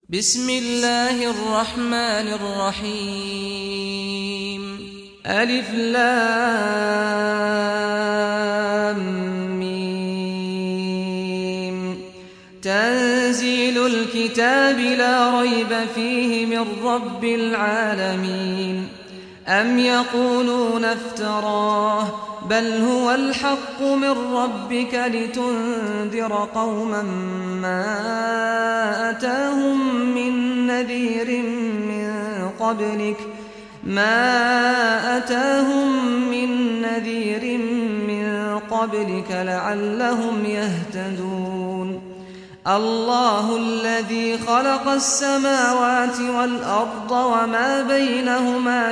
بسم الله الرحمن الرحيم ألف لام ميم تنزيل الكتاب لا ريب فيه من رب العالمين أم يقولون افتراه بل هو الحق من ربك لتنذر قوما ما أتاهم من نذير من قبلك لعلهم يهتدون الله الذي خلق السماوات والأرض وما بينهما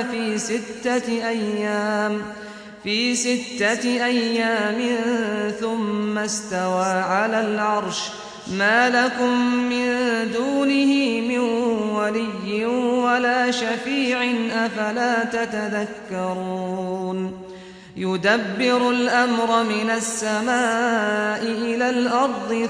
في ستة أيام ثم استوى على العرش ما لكم من دونه من ولي ولا شفيع أفلا تتذكرون يدبر الأمر من السماء إلى الأرض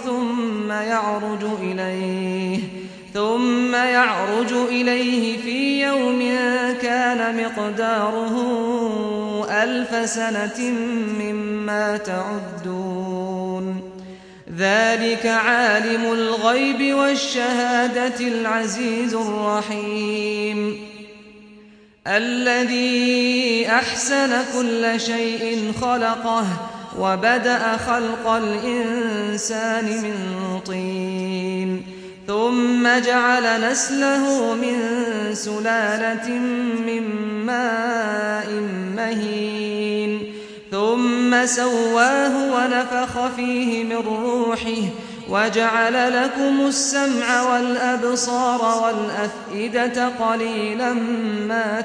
ثم يعرج إليه في يوم كان مقداره 1000 سنة مما تعدون ذلك عالم الغيب والشهادة العزيز الرحيم الذي أحسن كل شيء خلقه وبدأ خلق الإنسان من طين ثم جعل نسله من سلالة من ماء مهين ثم سواه ونفخ فيه من روحه وجعل لكم السمع والأبصار والأفئدة قليلا ما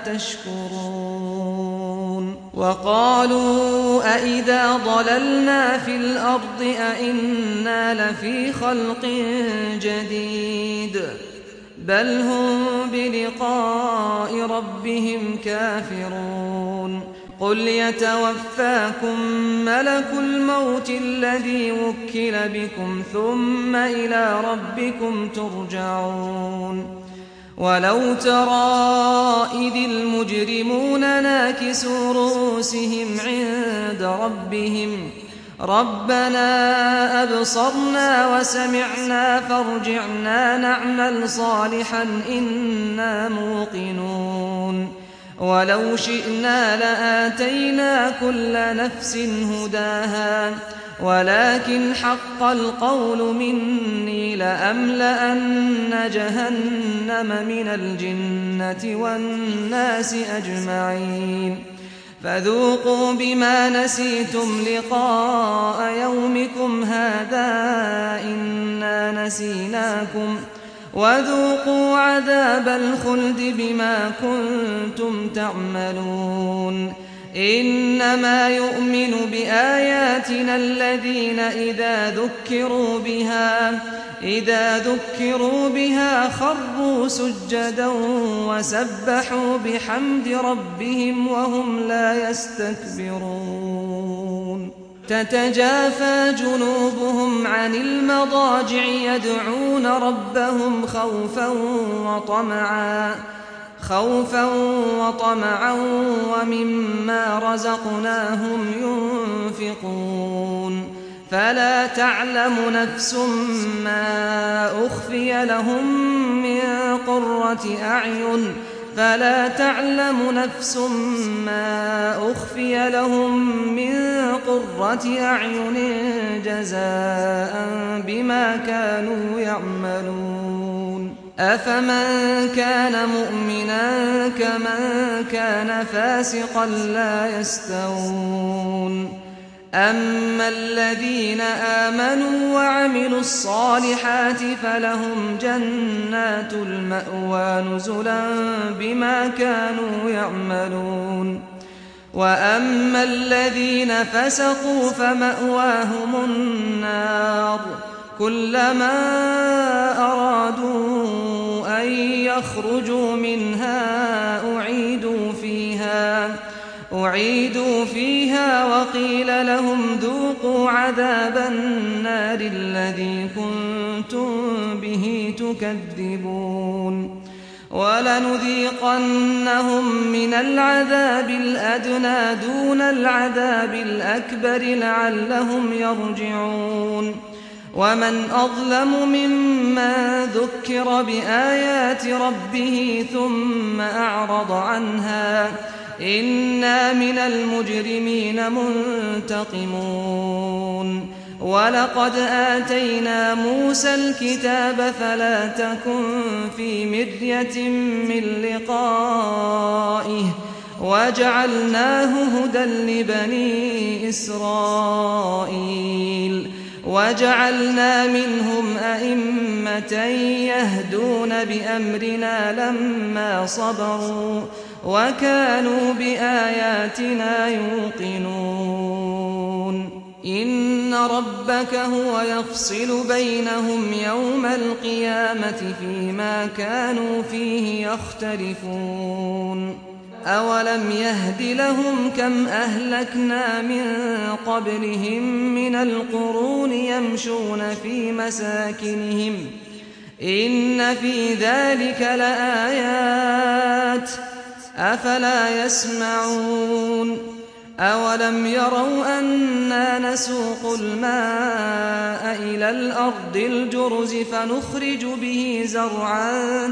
تشكرون وقالوا أئذا ضللنا في الأرض أئنا لفي خلق جديد بل هم بلقاء ربهم كافرون قل يتوفاكم ملك الموت الذي وكل بكم ثم إلى ربكم ترجعون ولو ترى إذ المجرمون ناكسوا رؤوسهم عند ربهم ربنا أبصرنا وسمعنا فارجعنا نعمل صالحا إنا موقنون ولو شئنا لآتينا كل نفس هداها ولكن حق القول مني لأملأن جهنم من الجنة والناس أجمعين فذوقوا بما نسيتم لقاء يومكم هذا إنا نسيناكم وذوقوا عذاب الخلد بما كنتم تعملون إنما يؤمن بآياتنا الذين إذا ذكروا بها خروا سجدا وسبحوا بحمد ربهم وهم لا يستكبرون تتجافى جنوبهم عن المضاجع يدعون ربهم خوفا وطمعا ومما رزقناهم ينفقون فلا تعلم نفس ما أخفي لهم من قرة أعين جزاء بما كانوا يعملون أفمن كان مؤمنا كمن كان فاسقا لا يستوون أما الذين آمنوا وعملوا الصالحات فلهم جنات المأوى نزلا بما كانوا يعملون وأما الذين فسقوا فمأواهم النار كلما أرادوا أن يخرجوا منها أعيدوا فيها وقيل لهم ذوقوا عذاب النار الذي كنتم به تكذبون تكذبون ولنذيقنهم من العذاب الأدنى دون العذاب الأكبر لعلهم يرجعون ومن أظلم ممن ذكر بآيات ربه ثم أعرض عنها إنا من المجرمين منتقمون ولقد آتينا موسى الكتاب فلا تكن في مرية من لقائه وجعلناه هدى لبني إسرائيل وجعلنا منهم أئمة يهدون بأمرنا لما صبروا وكانوا بآياتنا يوقنون إن ربك هو يفصل بينهم يوم القيامة فيما كانوا فيه يختلفون أولم يهد لهم كم أهلكنا من قبلهم من القرون يمشون في مساكنهم إن في ذلك لآيات أفلا يسمعون أولم يروا أنا نسوق الماء إلى الأرض الجرز فنخرج به زرعا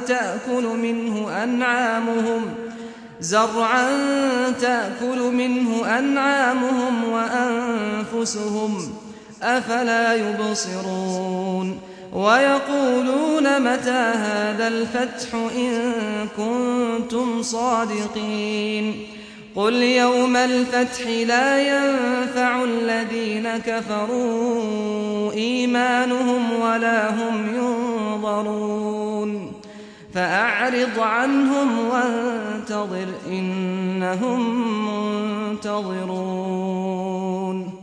تأكل منه أنعامهم وأنفسهم أفلا يبصرون ويقولون متى هذا الفتح إن كنتم صادقين قل يوم الفتح لا ينفع الذين كفروا إيمانهم ولا هم ينظرون فأعرض عنهم وانتظر إنهم منتظرون